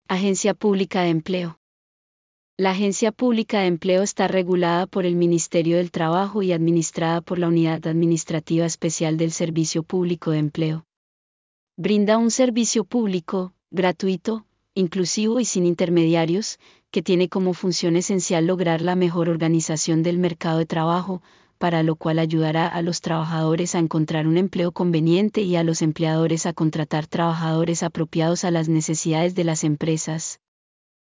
Agencia Pública de Empleo. La Agencia Pública de Empleo está regulada por el Ministerio del Trabajo y administrada por la Unidad Administrativa Especial del Servicio Público de Empleo. Brinda un servicio público, gratuito, inclusivo y sin intermediarios, que tiene como función esencial lograr la mejor organización del mercado de trabajo, para lo cual ayudará a los trabajadores a encontrar un empleo conveniente y a los empleadores a contratar trabajadores apropiados a las necesidades de las empresas.